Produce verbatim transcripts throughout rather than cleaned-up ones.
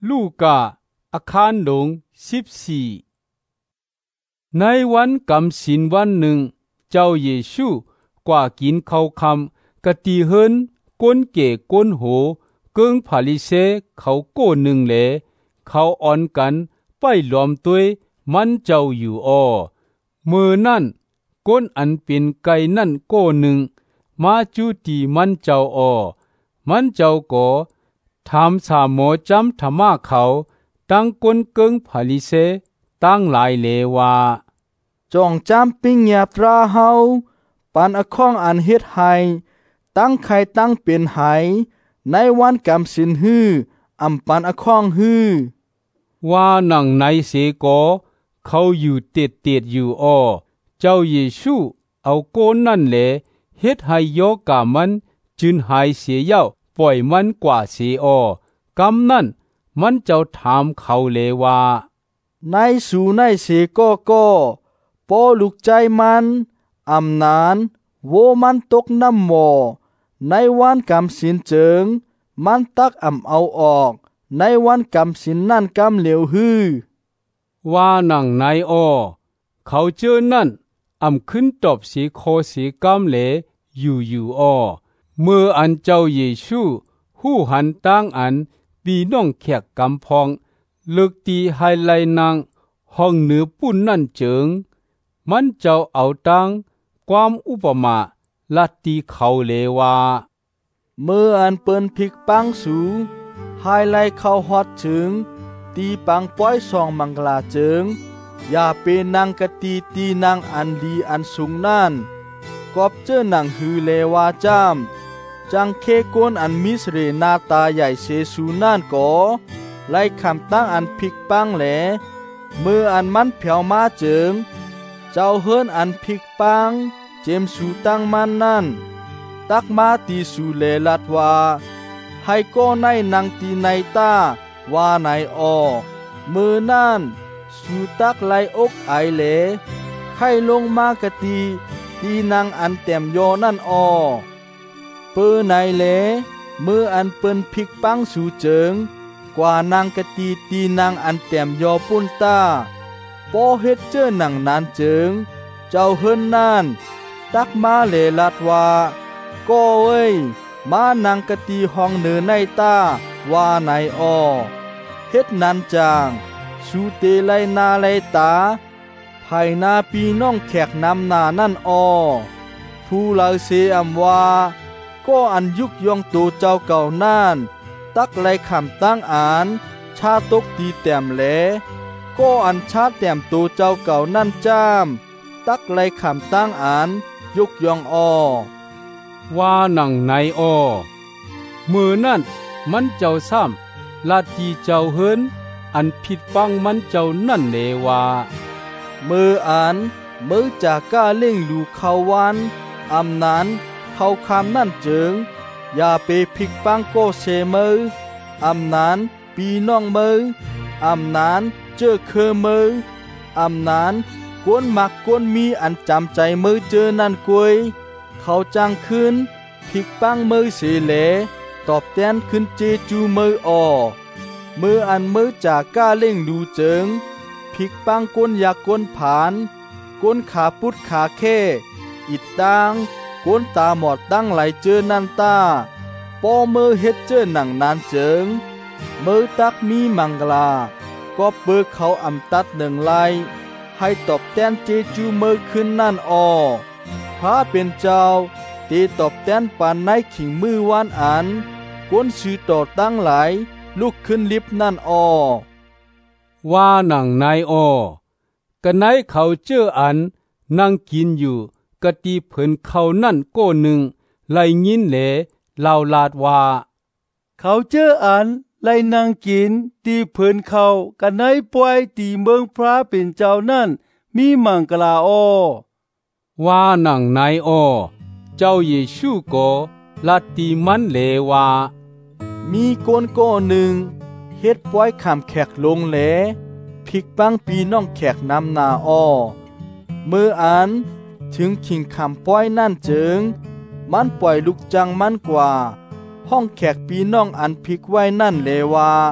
ลูกาอาคารหลงสิบสี่ในวันกำศีลวันหนึ่งเจ้าเยซูกว่ากินข้าวคำกะตีเฮินก้นเก๋ก้นโหเกิงผาลิเซเขาโก้หนึ่งแหลเขาอ่อนกันไปหลอมตัวยมันเจ้าอยู่อ้อมือนั่นก้นอันเป็นไก่นั่นโก้หนึ่งมาจูตีมันเจ้าอ้อมันเจ้าก็ถามสาหมอจำธรรมะเขาตั้งก้นเกิงผาลิเซตั้งหลายเลว่าจองจำปิ้งยาตราเฮาปันอข้องอันเฮ็ดให้ตั้งใครตั้งเป็นไหในวันกำสินฮืออำปันอข้องฮือว่าหนังในเสกอเขาอยู่เต็ดเต็ดอยู่อ้อเจ้าเยซูเอาโกนนั่นแหละเฮ็ดให้โยกามันจึนหายเสียเย้าปล่อยมันกว่าเสียอ้อกำนั่นมันเจ้าถามเขาเลยว่าในสู่ในเสก็ก็ปอลูกใจมันอำนานโวมันตกน้ำหมอในวันกำสินเจิงมันตักอำเอาออกในวันกำสินนั่นกำเหลวฮือว่าหนังในอ้อเขาเจอนั่นอำขึ้นตอบสีโคสีกำเหลอยู่อยู่อ้อเมื่ออันเจ้าเยซูหู้หันตั้งอันปีน้องแขกกำพองเลิกตีไฮไลนางห้องเหนือปุ่นนั่นเจิงมันเจ้าเอาตังความอุปมาลัดตีเขาเลว่าเมื่ออันเปิ้นพลิกปังสูไฮไลเข้าฮอดถึงตีปังป้อยสองมังกลาเจิงอย่าเป็นนางกะตีตีนางอันดีอันสูงนั่นกอบเจอหนังฮือเลวาจามจังเคโกนอันมิสเรนาตาใหญ่เสสูนั่นก็ไล่คำตั้งอันพลิกปังแหลเมื่ออันมันเผียวมาเจิงเจ้าเฮิรนอันพลิกปังเจมสูตั้งมันนั่นตักมาตีสูเลลัดว่าให้ก็ในนางตีในตาว่าในออมือนั่นสูตักไลอกไอเลไข่ลงมากะตีตีนางอันเต็มโยนั่นออเปื้อในเลมืออันเปิ้นพลิกปังสูเจิงกว่านางกะตีตีนางอันเต็มโยปุ่นตาปอเฮ็ดเจอหนังนานเจิงเจ้าเฮิรนนั่นตักมาเลลัดว่าก็เอ้ยมานางกะตีห้องเนือในตาว่าในออเฮ็ดนั้นจางสูเตไลนาไลตาภายนาปีน้องแขกนำนานั่นออผู้ลาเสอำว่าก็อันยุกยองตัวเจ้าเก่านั่นตักไลคำตั้งอ่านชาตกตีแต้มแหลก็อันชาแต้มตัวเจ้าเก่านั่นจ้ามตักไลคำตั้งอ่านยุกยองออว่าหนังในอ้อมือนั่นมันเจ้าซ้ำลาตีเจ้าเฮินอันผิดปังมันเจ้านั่นเลว่ามืออ่านมือจากก้าเล่งลูเขาวันอำนานเขาคำนั่นเจิงอย่าไปผิกปังโกเซมืออำนานปีน้องมืออำนานเจอเคอมืออำนานกวนมักกวนมีอันจำใจมือเจอนั่นกวยเขาจังขึ้นพลิกปังมือเสเลตอบแทนขึ้นเจจูมือออมืออันมือจากก้าเล่งดูเจิงพลิกปังก้นยากก้นผานก้นขาปุดขาแค่อิดตังก้นตาหมอดตั้งไหลเจอนันตาปอมือเฮ็ดเจอหนังนานเจิงมือตักมีมังกลาก็เปิดเขาอำตัดหนึ่งไลให้ตอบแทนเจจูมือขึ้นนั่นออพระเป็นเจ้าตีตอบแทนปานในขิงมือวานอันก้นสือต่อตั้งหลายลุกขึ้นลิบนั่นออว่าหนังในอ้อกันไหนเขาเจออันนั่งกินอยู่กะตีเผินเขานั่นโก้หนึ่งไลยินเหลลาวลาดว่าเขาเจออันไลนางกินตีเผินเขากันไหนป่วยตีเมืองพระเป็นเจ้านั่นมีมังกลาอ้อว่าหนังในอ้อเจ้าเยซูก็ลัดตีมันเลว่ามีโกนก้อหนึ่งเฮ็ดป้อยขำแขกลงแหลพลิกปังปีน้องแขกนำนาอ้อเมื่ออันถึงขิงคำป้อยนั่นเจิงมันปล่อยลูกจังมันกว่าห้องแขกปีน้องอันพลิกไว้นั่นเลว่า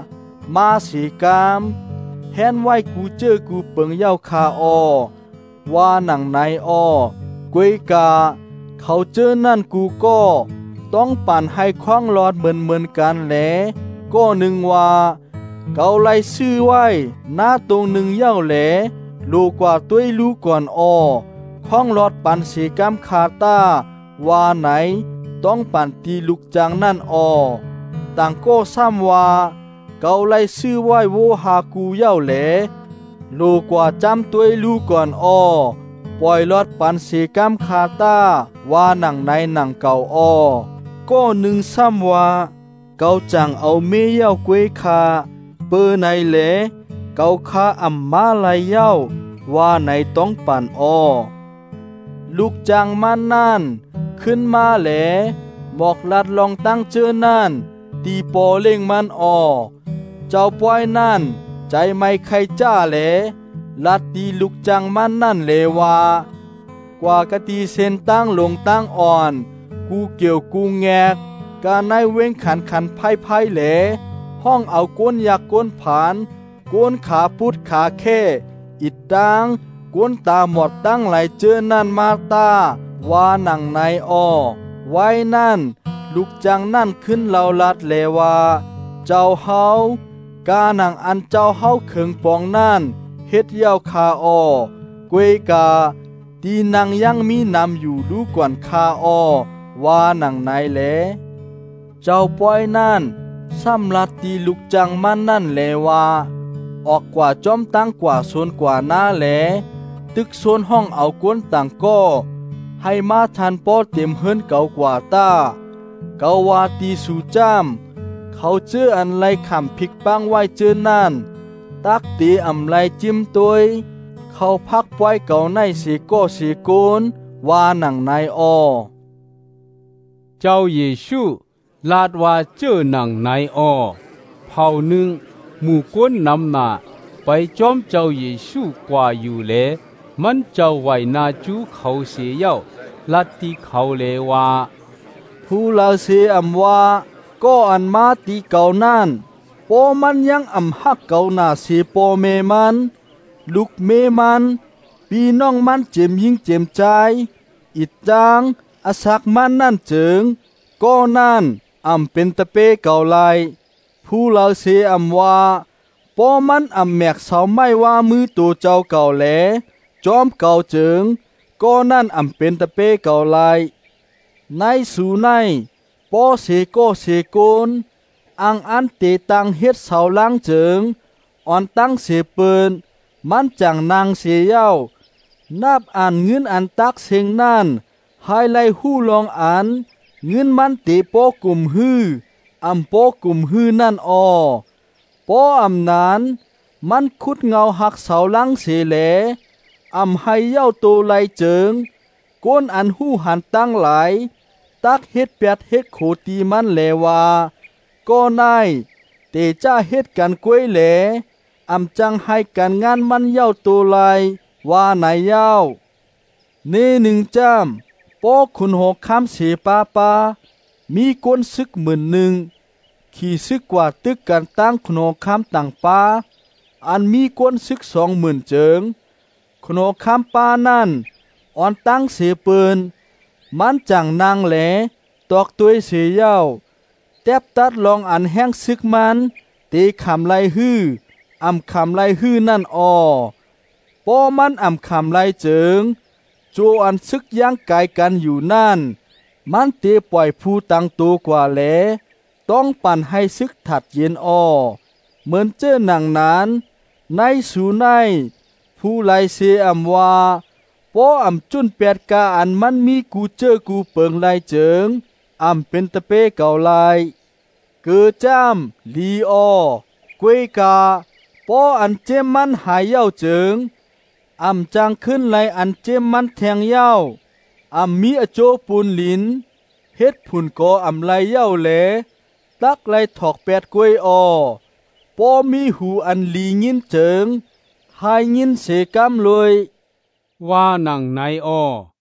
มาสีกามแฮนไว้กูเจอกูเปิงเย้าคาออว่าหนังในออกวยกาเขาเจอนั่นกูก็ต้องปั่นให้คว้างหลอดเหมือนเหมือนกันแหลก็หนึ่งว่าเกาไล่ซื้อไว้หน้าตรงหนึ่งเย้าแหลลูกว่าตัวลูกก่อนออคว้างหลอดปั่นสีกามคาตาว่าไหนต้องปั่นตีลูกจังนั่นออต่างก็ซ้ำว่าเกาไล่ซื้อไว้โวหากูเย้าแหลลูกว่าจำตัวลูกก่อนออปล่อยลอดปันสีกามคาตาว่าหนังในหนังเก่าออก็หนึ่งซ้ำว่าเกาจังเอาเมเย้ากวยคาเปอในแหลเกาคาอัมมาลายเย้าว่าไหนต้องปั่นออลูกจังมันนั่นขึ้นมาแหลบอกลัดลองตั้งเจอนั่นตีปอเล่งมันออเจ้าป้อยนั่นใจไม่ใครจ้าแหลลัดตีลูกจังมันนั่นเลวากว่ากะตีเส้นตั้งลงตั้งอ่อนกูเกี่ยวกูแงกการในเว้งขันขันไพ่ไพ่แหลห้องเอาก้นอยากก้นผานก้นขาพุดขาแค่อิดดังก้นตาหมดตั้งไหลเจอนั่นมาตาว่าหนังในออไว้นั่นลูกจังนั่นขึ้นเหล่าลัดเลวาเจ้าเฮากาหนังอันเจ้าเฮาเขิงปองนั่นเฮ็ดเย้าคาออกวยกาตีนางยังมีนำอยู่ดูก่อนคาออว่าหนังไหนแลเจ้าป้อยนั่นซ้ำลัดตีลูกจังมันนั่นแลว่าออกกว่าจอมตั้งกว่าโซนกว่าหน้าแลตึกโซนห้องเอาก้นต่างก็ให้มาทันป้อเต็มเฮิรนเก่ากว่าตาเกาวาตีสู่จ้ามเขาเจออันไรขำพิกปังไว้เจอนั่นตักตีอำไรจิ้มตัวยเขาพักไว้เก่าในสีโก้สีโกนว่าหนังในออเจ้าเยซูลาดว่าเจอหนังในออเผาหนึ่งหมู่ก้นนำหน้าไปจอมเจ้าเยซูกว่าอยู่แลมันเจ้าไว้นาจูเขาเสียเย้าลัดตีเขาเลว่าผู้ลาเสียอำว่าก็อันมาตีเก่านั่นปอมันยังอำฮักเก่าหน้าเสียปอเมมันลูกเมมันปีน้องมันเจ็มยิงเจ็มใจอิดจางอาศักมันนั่นเจิงก็นั่นอำเป็นตะเปเก่าไลผู้ลาเสียอำว่าปอมันอำแมกเสาไม่ว่ามือตัวเจ้าเก่าแหลจอมเก่าเจิงก็นั่นอำเป็นตะเปเก่าไลในสู่ในปอเสโกเสโกนอังอันเตตังเฮ็ดเสาล้างเจิงอ่อนตั้งเสเปินมันจังนางเสียเย้านับอ่านเงินอันตักเสียงนั่นให้ไล่หู้ลองอ่านเงินมันเตปอกลุ่มฮื้ออำปอกลุ่มฮื้อนั่นออปออำนานมันคุดเงาหักเสาล้างเสแหลอำให้เย้าโตไลเจิงก้นอันหู้หันตั้งหลายตักเฮ็ดแปดเฮ็ดโขตีมันแหลว่าก็นายเตจ้าเฮ็ดกันกล้วยแหลอำจังให้กันงานมันเย้าโตไลว่าไหนเย้าเนหนึ่งจ้ามปอขุนหกคำเสปาปามีก้นซึกหมื่นหนึ่งขี่ซึกกว่าตึกกันตั้งขนหกคำต่างปาอันมีก้นซึกสองหมื่นเจิงขนหกคำปานั่นอ่อนตั้งเสเปินมันจังนางแหลตอกตัวเสียเย้าแทบตัดลองอันแห้งซึกมันตีคำไรฮื้ออำคำไรฮื้อนั่นออปอมันอำคำไรเจิงโจอันซึกย่างกายกันอยู่นั่นมันเตปล่อยผู้ตังตัวกว่าแหลต้องปั่นให้ซึกถัดเย็นออเหมือนเจ้าหนังนั้นในสู่ในผู้ไลเสียอำว่าปออำจุนแปดกาอันมันมีกูเจอกูเปิงไลเจิงอำเป็นตะเปเก่าไลเกิดจ้ามลีออกวยกาปออันเจมมันหายเย้าเจิงอำจังขึ้นไลอันเจมมันแทงเย้าอำมีอโจปูนลินเฮ็ดผุนกออำไลเย้าแหลตักไลถอกแปดกวยออปอมีหูอันลียินเจิงหายยินเสกำเลยว่าหนังในออ